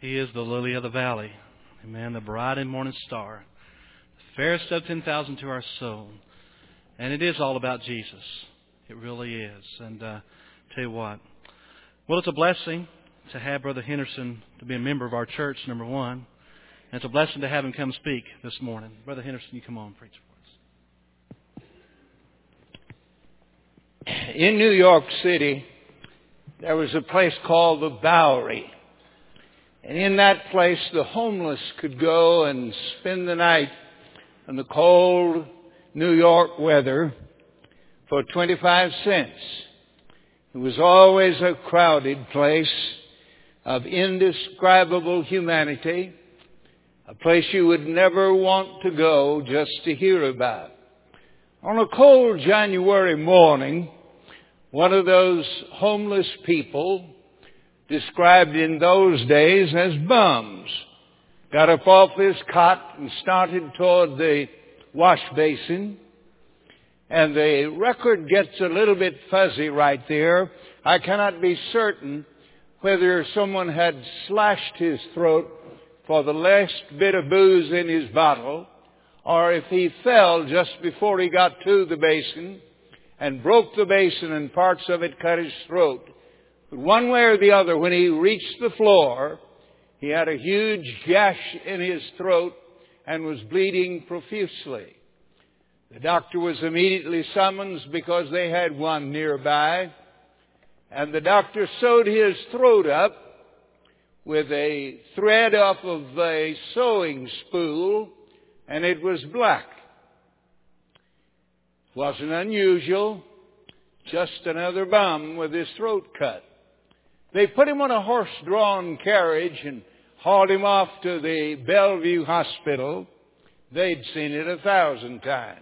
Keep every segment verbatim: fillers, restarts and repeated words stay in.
He is the lily of the valley. Amen. The bright and morning star. The fairest of ten thousand to our soul. And it is all about Jesus. It really is. And uh, tell you what. Well, it's a blessing to have Brother Henderson to be a member of our church, number one. And it's a blessing to have him come speak this morning. Brother Henderson, you come on and preach for us. In New York City, there was a place called the Bowery. And in that place, the homeless could go and spend the night in the cold New York weather for twenty-five cents. It was always a crowded place of indescribable humanity, a place you would never want to go just to hear about. On a cold January morning, one of those homeless people, described in those days as bums, got up off his cot and started toward the wash basin. And the record gets a little bit fuzzy right there. I cannot be certain whether someone had slashed his throat for the last bit of booze in his bottle, or if he fell just before he got to the basin and broke the basin and parts of it cut his throat. But one way or the other, when he reached the floor, he had a huge gash in his throat and was bleeding profusely. The doctor was immediately summoned because they had one nearby, and the doctor sewed his throat up with a thread off of a sewing spool, and it was black. Wasn't unusual, just another bum with his throat cut. They put him on a horse-drawn carriage and hauled him off to the Bellevue Hospital. They'd seen it a thousand times.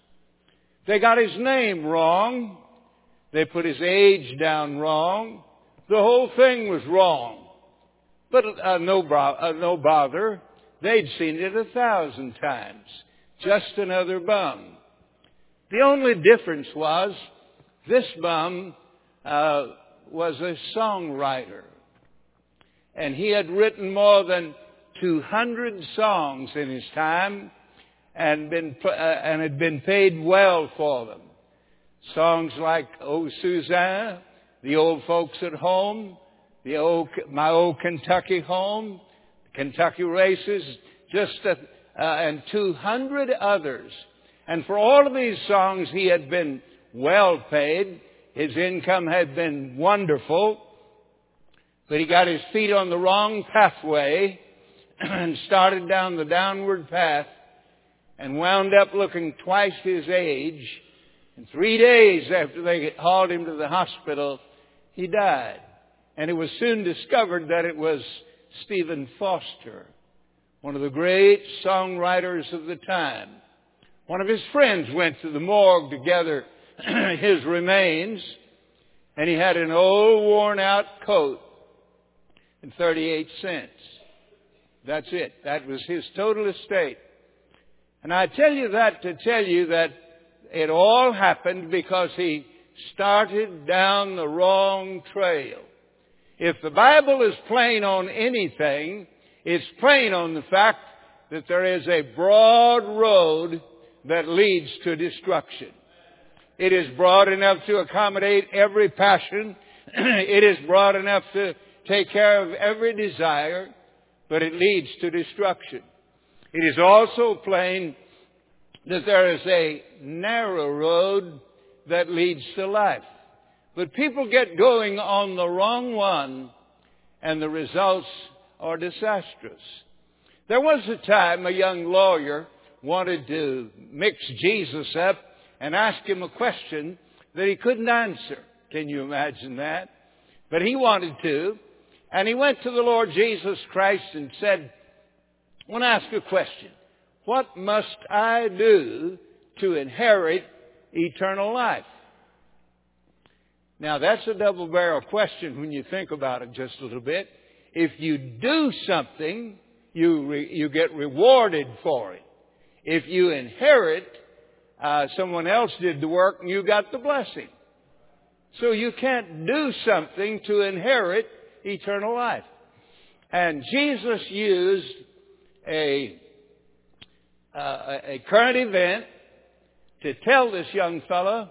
They got his name wrong. They put his age down wrong. The whole thing was wrong. But uh, no, uh, no bother. They'd seen it a thousand times. Just another bum. The only difference was this bum uh, was a songwriter. And he had written more than two hundred songs in his time and been uh, and had been paid well for them. Songs like "Oh Suzanne," "The Old Folks at Home," The old, My Old Kentucky Home, Kentucky Races, just a, uh, and two hundred others. And for all of these songs, he had been well paid. His income had been wonderful. But he got his feet on the wrong pathway and started down the downward path and wound up looking twice his age. And three days after they hauled him to the hospital, he died. And it was soon discovered that it was Stephen Foster, one of the great songwriters of the time. One of his friends went to the morgue to gather his remains, and he had an old worn-out coat and thirty-eight cents. That's it. That was his total estate. And I tell you that to tell you that it all happened because he started down the wrong trail. If the Bible is plain on anything, it's plain on the fact that there is a broad road that leads to destruction. It is broad enough to accommodate every passion. It is broad enough to take care of every desire, but it leads to destruction. It is also plain that there is a narrow road that leads to life. But people get going on the wrong one, and the results are disastrous. There was a time a young lawyer wanted to mix Jesus up and ask him a question that he couldn't answer. Can you imagine that? But he wanted to. And he went to the Lord Jesus Christ and said, I want to ask a question. What must I do to inherit eternal life? Now, that's a double-barrel question when you think about it just a little bit. If you do something, you re- you get rewarded for it. If you inherit, uh, someone else did the work and you got the blessing. So you can't do something to inherit eternal life. And Jesus used a, uh, a current event to tell this young fellow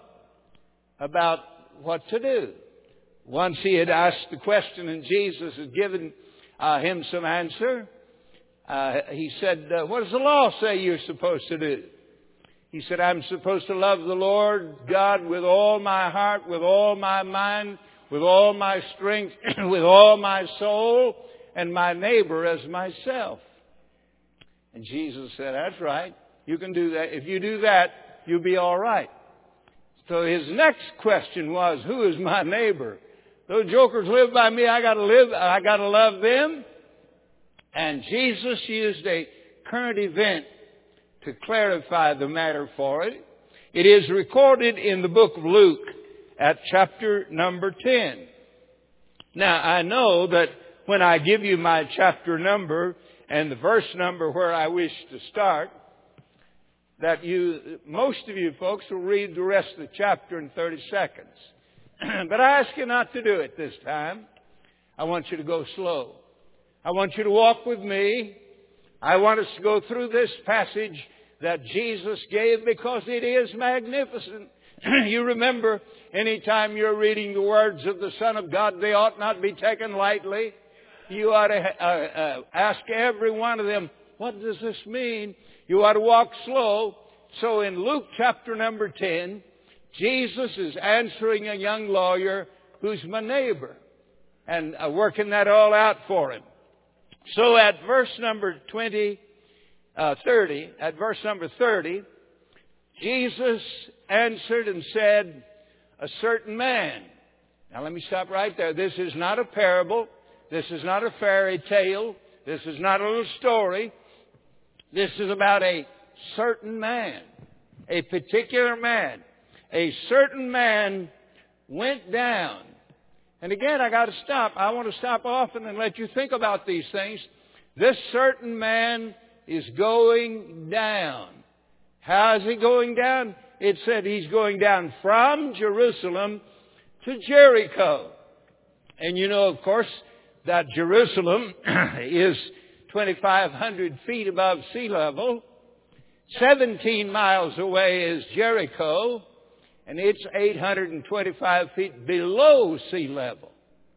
about what to do. Once he had asked the question and Jesus had given uh, him some answer. Uh, he said, uh, what does the law say you're supposed to do? He said, I'm supposed to love the Lord God with all my heart, with all my mind, with all my strength, with all my soul, and my neighbor as myself. And Jesus said, that's right. You can do that. If you do that, you'll be all right. So his next question was, who is my neighbor? Those jokers live by me. I gotta live, I gotta love them. And Jesus used a current event to clarify the matter for it. It is recorded in the book of Luke at chapter number ten. Now, I know that when I give you my chapter number and the verse number where I wish to start, that you, most of you folks will read the rest of the chapter in thirty seconds. But I ask you not to do it this time. I want you to go slow. I want you to walk with me. I want us to go through this passage that Jesus gave because it is magnificent. You remember, anytime you're reading the words of the Son of God, they ought not be taken lightly. You ought to uh, uh, ask every one of them, what does this mean? You ought to walk slow. So in Luke chapter number ten, Jesus is answering a young lawyer who's my neighbor and uh, working that all out for him. So at verse number twenty, uh, thirty, at verse number thirty, Jesus answered and said, a certain man. Now let me stop right there. This is not a parable. This is not a fairy tale. This is not a little story. This is about a certain man, a particular man. A certain man went down. And again, I got to stop. I want to stop often and let you think about these things. This certain man is going down. How is he going down? It said he's going down from Jerusalem to Jericho. And you know, of course, that Jerusalem is twenty-five hundred feet above sea level. seventeen miles away is Jericho. And it's eight hundred twenty-five feet below sea level.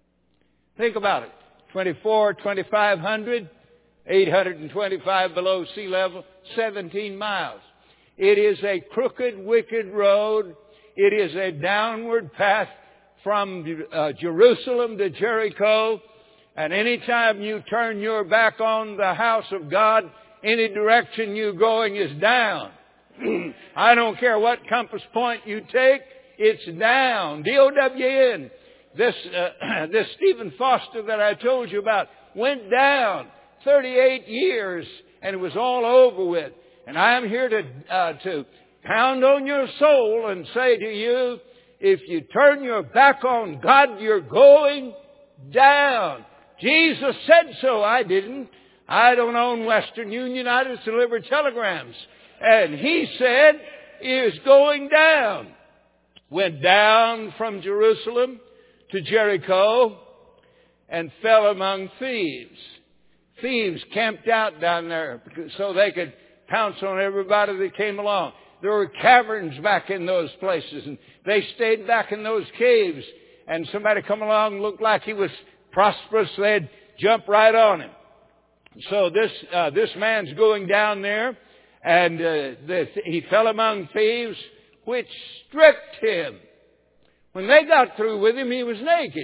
Think about it. twenty-four, twenty-five hundred, eight hundred twenty-five below sea level, seventeen miles. It is a crooked, wicked road. It is a downward path from uh, Jerusalem to Jericho. And anytime you turn your back on the house of God, any direction you're going is down. I don't care what compass point you take, it's down. D O W N. This, uh, this Stephen Foster that I told you about went down thirty-eight years and it was all over with. And I'm here to, uh, to pound on your soul and say to you, if you turn your back on God, you're going down. Jesus said so. I didn't. I don't own Western Union. I just deliver telegrams. And he said, he is going down. Went down from Jerusalem to Jericho and fell among thieves. Thieves camped out down there so they could pounce on everybody that came along. There were caverns back in those places, and they stayed back in those caves. And somebody come along, looked like he was prosperous, they'd jump right on him. So this uh, this man's going down there. And uh, the, he fell among thieves, which stripped him. When they got through with him, he was naked.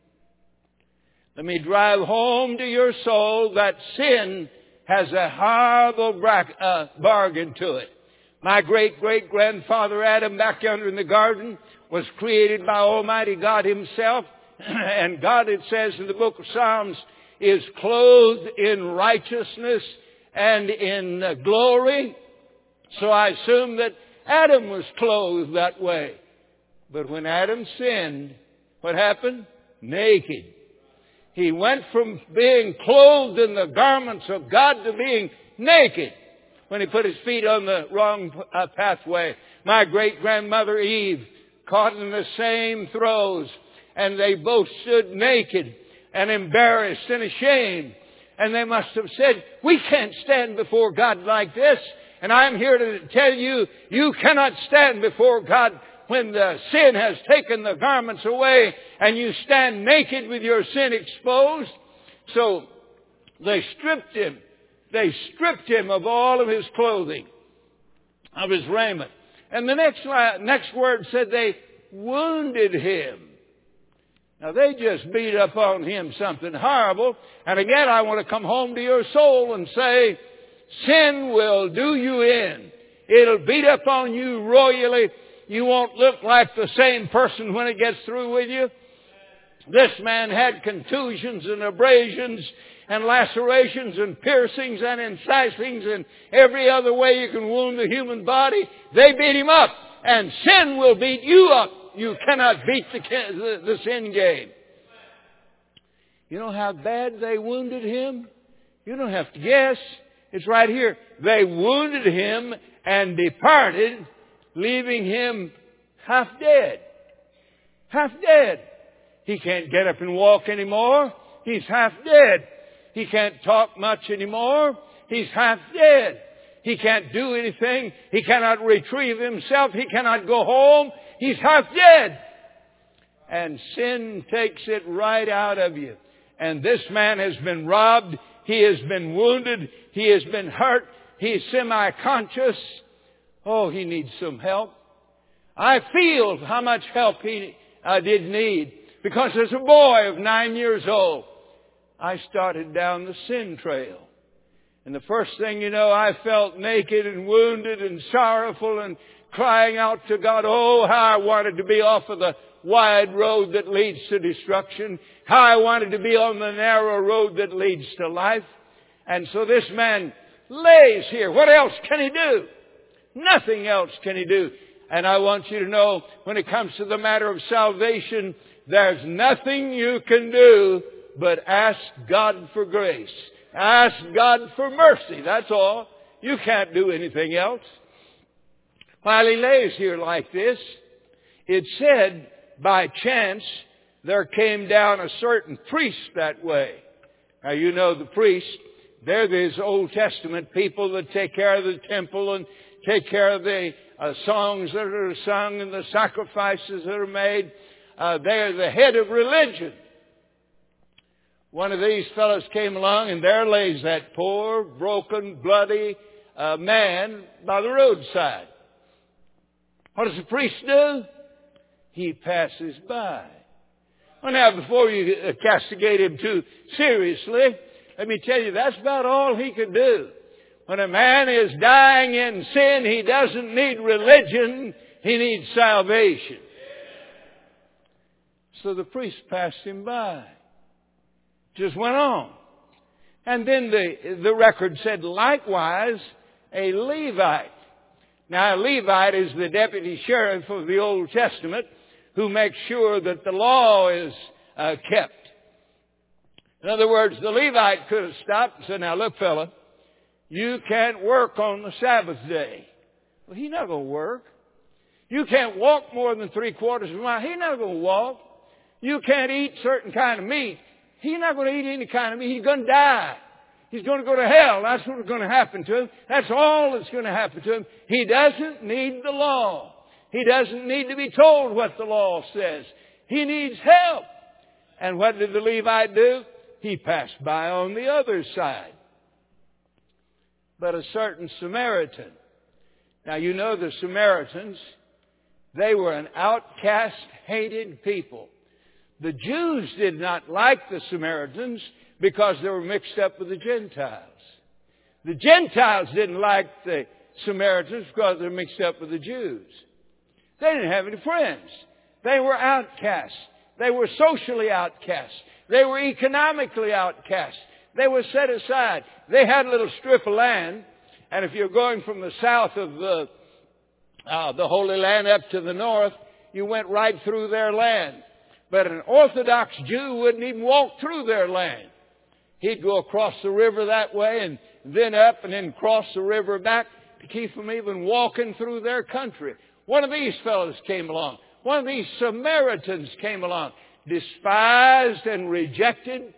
Let me drive home to your soul that sin has a horrible bra- uh, bargain to it. My great-great-grandfather Adam, back yonder in the garden, was created by Almighty God Himself. And God, it says in the book of Psalms, is clothed in righteousness and in uh, glory. So I assume that Adam was clothed that way. But when Adam sinned, what happened? Naked. He went from being clothed in the garments of God to being naked when he put his feet on the wrong uh, pathway. My great-grandmother Eve caught in the same throes, and they both stood naked and embarrassed and ashamed. And they must have said, we can't stand before God like this. And I'm here to tell you, you cannot stand before God when the sin has taken the garments away and you stand naked with your sin exposed. So they stripped him. They stripped him of all of his clothing, of his raiment. And the next, next word said they wounded him. Now, they just beat up on him something horrible. And again, I want to come home to your soul and say, sin will do you in. It'll beat up on you royally. You won't look like the same person when it gets through with you. This man had contusions and abrasions and lacerations and piercings and incisings and every other way you can wound the human body. They beat him up. And sin will beat you up. You cannot beat the, the, the sin game. You know how bad they wounded him? You don't have to guess. It's right here. They wounded him and departed, leaving him half dead. Half dead. He can't get up and walk anymore. He's half dead. He can't talk much anymore. He's half dead. He can't do anything. He cannot retrieve himself. He cannot go home. He's half dead. And sin takes it right out of you. And this man has been robbed. He has been wounded. He has been hurt. He's semi-conscious. Oh, he needs some help. I feel how much help he uh, did need. Because as a boy of nine years old, I started down the sin trail. And the first thing you know, I felt naked and wounded and sorrowful and crying out to God, oh, how I wanted to be off of the wide road that leads to destruction. How I wanted to be on the narrow road that leads to life. And so this man lays here. What else can he do? Nothing else can he do. And I want you to know, when it comes to the matter of salvation, there's nothing you can do but ask God for grace. Ask God for mercy. That's all. You can't do anything else. While he lays here like this, it said, by chance, there came down a certain priest that way. Now, you know the priests. They're these Old Testament people that take care of the temple and take care of the uh, songs that are sung and the sacrifices that are made. Uh, they're the head of religion. One of these fellows came along, and there lays that poor, broken, bloody uh, man by the roadside. What does the priest do? He passes by. Well, now, before you castigate him too seriously, let me tell you, that's about all he could do. When a man is dying in sin, he doesn't need religion. He needs salvation. So the priest passed him by. Just went on. And then the, the record said, likewise, a Levite. Now, a Levite is the deputy sheriff of the Old Testament who makes sure that the law is uh, kept. In other words, the Levite could have stopped and said, now look, fella, you can't work on the Sabbath day. Well, he's not going to work. You can't walk more than three quarters of a mile. He's not going to walk. You can't eat certain kind of meat. He's not going to eat any kind of meat. He's going to die. He's going to go to hell. That's what's going to happen to him. That's all that's going to happen to him. He doesn't need the law. He doesn't need to be told what the law says. He needs help. And what did the Levite do? He passed by on the other side. But a certain Samaritan. Now, you know the Samaritans, they were an outcast, hated people. The Jews did not like the Samaritans because they were mixed up with the Gentiles. The Gentiles didn't like the Samaritans because they were mixed up with the Jews. They didn't have any friends. They were outcasts. They were socially outcasts. They were economically outcasts. They were set aside. They had a little strip of land, and if you're going from the south of the, uh, the Holy Land up to the north, you went right through their land. But an Orthodox Jew wouldn't even walk through their land. He'd go across the river that way and then up and then cross the river back to keep from even walking through their country. One of these fellows came along. One of these Samaritans came along, despised and rejected.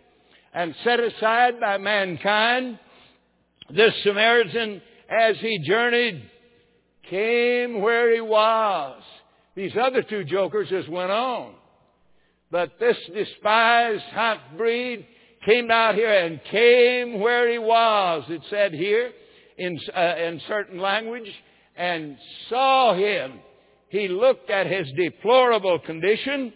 and set aside by mankind, this Samaritan, as he journeyed, came where he was. These other two jokers just went on. But this despised half-breed came out here and came where he was, it said here in, uh, in certain language, and saw him. He looked at his deplorable condition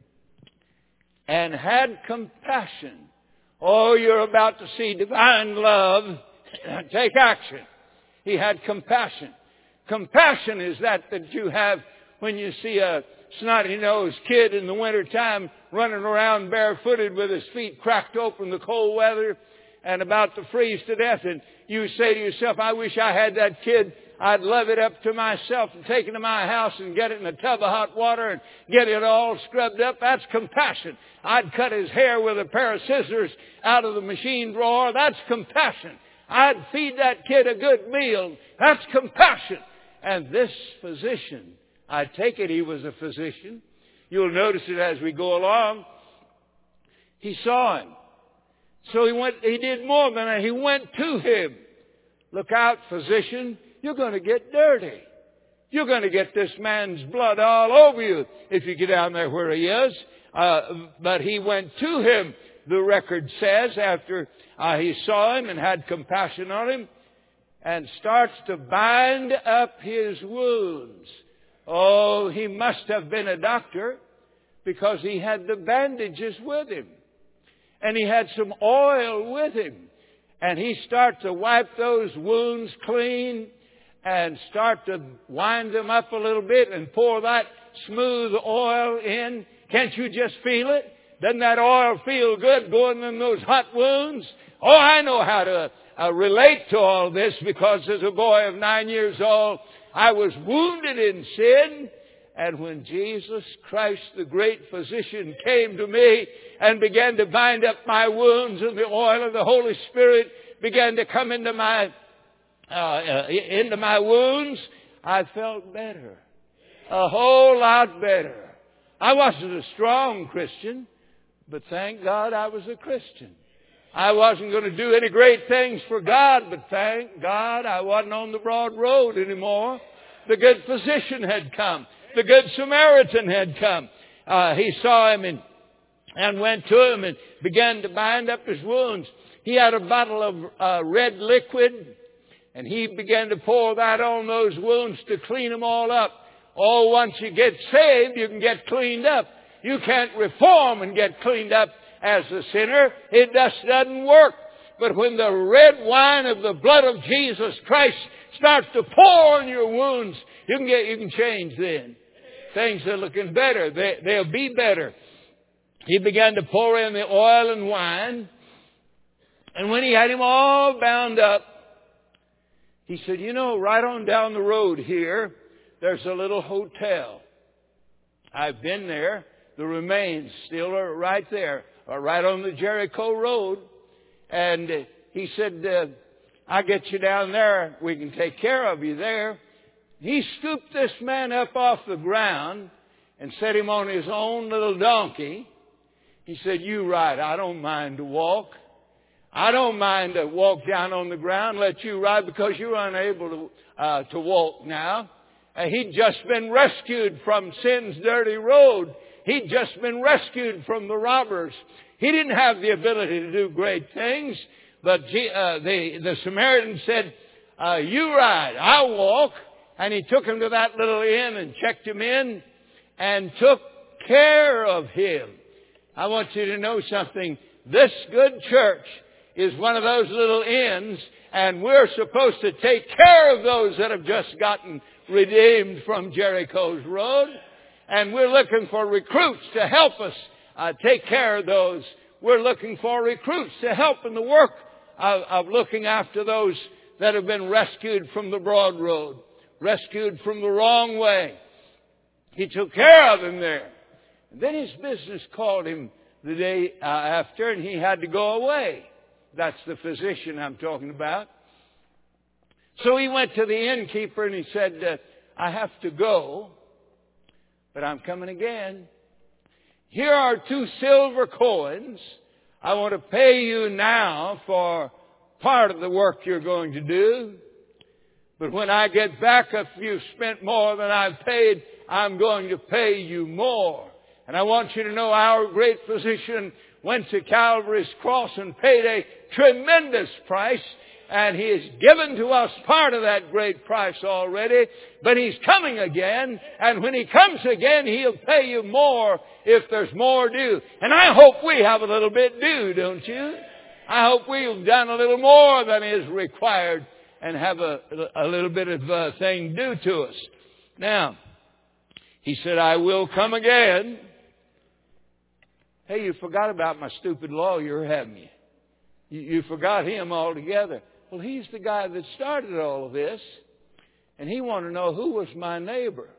and had compassion. Oh, you're about to see divine love take action. He had compassion. Compassion is that that you have when you see a snotty-nosed kid in the wintertime running around barefooted with his feet cracked open in the cold weather and about to freeze to death. And you say to yourself, I wish I had that kid. I'd love it up to myself and take it to my house and get it in a tub of hot water and get it all scrubbed up. That's compassion. I'd cut his hair with a pair of scissors out of the machine drawer. That's compassion. I'd feed that kid a good meal. That's compassion. And this physician, I take it he was a physician. You'll notice it as we go along. He saw him. So he went, he did more than that. He went to him. Look out, physician. You're going to get dirty. You're going to get this man's blood all over you if you get down there where he is. Uh, but he went to him, the record says, after uh, he saw him and had compassion on him, and starts to bind up his wounds. Oh, he must have been a doctor because he had the bandages with him. And he had some oil with him. And he starts to wipe those wounds clean and start to wind them up a little bit and pour that smooth oil in. Can't you just feel it? Doesn't that oil feel good going in those hot wounds? Oh, I know how to uh, relate to all this because as a boy of nine years old, I was wounded in sin. And when Jesus Christ, the great physician, came to me and began to bind up my wounds, and the oil of the Holy Spirit began to come into my uh, uh, into my wounds, I felt better. A whole lot better. I wasn't a strong Christian, but thank God I was a Christian. I wasn't going to do any great things for God, but thank God I wasn't on the broad road anymore. The good physician had come. The good Samaritan had come. Uh, he saw him and, and went to him and began to bind up his wounds. He had a bottle of uh, red liquid, and he began to pour that on those wounds to clean them all up. Oh, once you get saved, you can get cleaned up. You can't reform and get cleaned up as a sinner. It just doesn't work. But when the red wine of the blood of Jesus Christ starts to pour on your wounds, you can get, you can change then. Things are looking better. They, they'll be better. He began to pour in the oil and wine. And when he had him all bound up, he said, you know, right on down the road here, there's a little hotel. I've been there. The remains still are right there, are right on the Jericho Road. And he said, uh, I'll get you down there. We can take care of you there. He scooped this man up off the ground and set him on his own little donkey. He said, you ride. I don't mind to walk. I don't mind to walk down on the ground, let you ride because you're unable to, uh, to walk now. Uh, he'd just been rescued from sin's dirty road. He'd just been rescued from the robbers. He didn't have the ability to do great things, but uh, the, the Samaritan said, uh, you ride, I'll walk. And he took him to that little inn and checked him in and took care of him. I want you to know something. This good church is one of those little inns, and we're supposed to take care of those that have just gotten redeemed from Jericho's road. And we're looking for recruits to help us uh, take care of those. We're looking for recruits to help in the work of, of looking after those that have been rescued from the broad road, rescued from the wrong way. He took care of him there. And then his business called him the day uh, after, and he had to go away. That's the physician I'm talking about. So he went to the innkeeper and he said, uh, I have to go, but I'm coming again. Here are two silver coins. I want to pay you now for part of the work you're going to do. But when I get back, if you've spent more than I've paid, I'm going to pay you more. And I want you to know our great physician went to Calvary's cross and paid a tremendous price. And He has given to us part of that great price already. But He's coming again. And when He comes again, He'll pay you more if there's more due. And I hope we have a little bit due, don't you? I hope we've done a little more than is required and have a, a little bit of a thing due to us. Now, He said, I will come again. Hey, you forgot about my stupid lawyer, haven't you? You, you forgot him altogether. Well, he's the guy that started all of this. And he wanted to know who was my neighbor.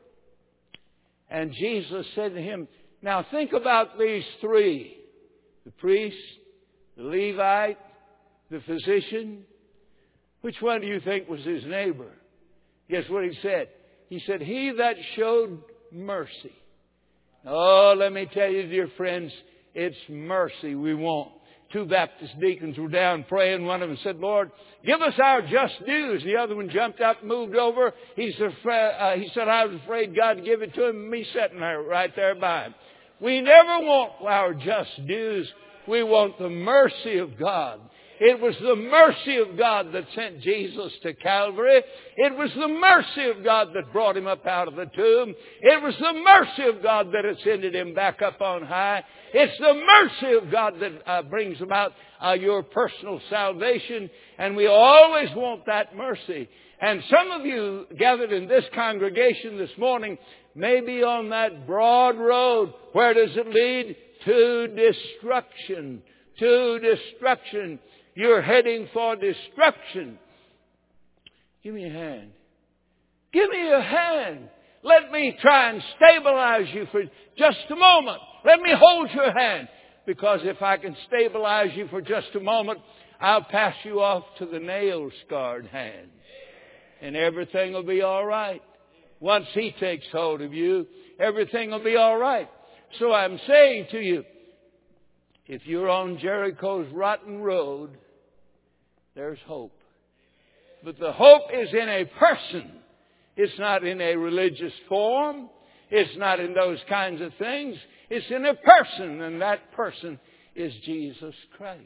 And Jesus said to him, now think about these three. The priest, the Levite, the physician. Which one do you think was his neighbor? Guess what he said? He said, he that showed mercy. Oh, let me tell you, dear friends, it's mercy we want. Two Baptist deacons were down praying. One of them said, Lord, give us our just dues. The other one jumped up and moved over. He said, uh, he said, I was afraid God to give it to him, and me sitting there right there by him. We never want our just dues. We want the mercy of God. It was the mercy of God that sent Jesus to Calvary. It was the mercy of God that brought Him up out of the tomb. It was the mercy of God that ascended Him back up on high. It's the mercy of God that uh, brings about uh, your personal salvation. And we always want that mercy. And some of you gathered in this congregation this morning may be on that broad road. Where does it lead? To destruction. To destruction. You're heading for destruction. Give me a hand. Give me a hand. Let me try and stabilize you for just a moment. Let me hold your hand. Because if I can stabilize you for just a moment, I'll pass you off to the nail-scarred hand. And everything will be all right. Once He takes hold of you, everything will be all right. So I'm saying to you, if you're on Jericho's rotten road, there's hope. But the hope is in a person. It's not in a religious form. It's not in those kinds of things. It's in a person, and that person is Jesus Christ.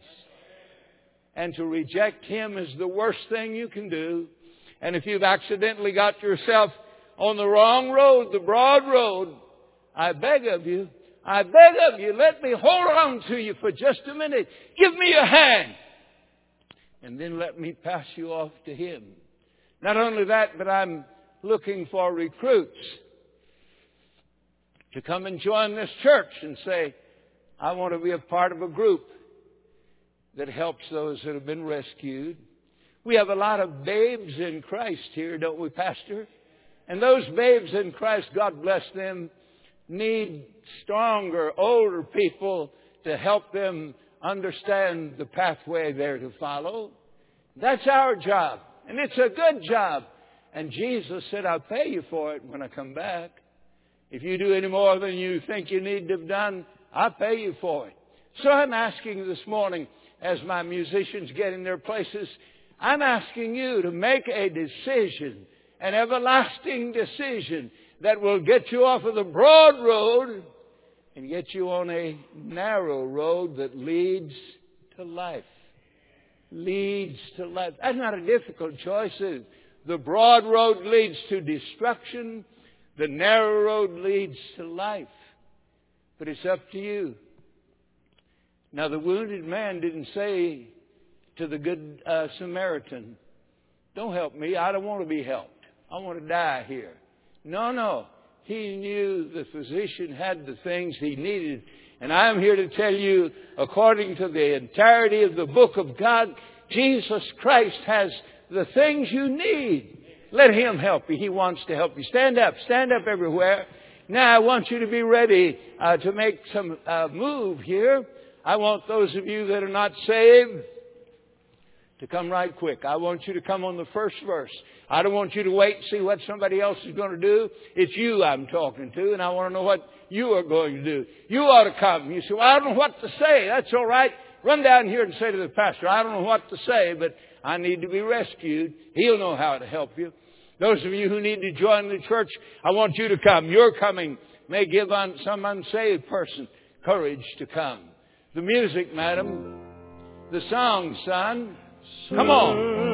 And to reject Him is the worst thing you can do. And if you've accidentally got yourself on the wrong road, the broad road, I beg of you, I beg of you, let me hold on to you for just a minute. Give me a hand. And then let me pass you off to Him. Not only that, but I'm looking for recruits to come and join this church and say, I want to be a part of a group that helps those that have been rescued. We have a lot of babes in Christ here, don't we, Pastor? And those babes in Christ, God bless them, need stronger, older people to help them understand the pathway they're to follow. That's our job. And it's a good job. And Jesus said, I'll pay you for it when I come back. If you do any more than you think you need to have done, I'll pay you for it. So I'm asking this morning, as my musicians get in their places, I'm asking you to make a decision, an everlasting decision that will get you off of the broad road and get you on a narrow road that leads to life. Leads to life. That's not a difficult choice. The broad road leads to destruction. The narrow road leads to life. But it's up to you. Now, the wounded man didn't say to the good uh, Samaritan, don't help me. I don't want to be helped. I want to die here. No, no. He knew the physician had the things he needed. And I'm here to tell you, according to the entirety of the book of God, Jesus Christ has the things you need. Let Him help you. He wants to help you. Stand up. Stand up everywhere. Now I want you to be ready uh, to make some uh, move here. I want those of you that are not saved to come right quick. I want you to come on the first verse. I don't want you to wait and see what somebody else is going to do. It's you I'm talking to, and I want to know what you are going to do. You ought to come. You say, well, I don't know what to say. That's all right. run down here and say to the pastor, I don't know what to say, but I need to be rescued. He'll know how to help you. Those of you who need to join the church, I want you to come. Your coming may give un- some unsaved person courage to come. The music, madam. The song, son. Come on.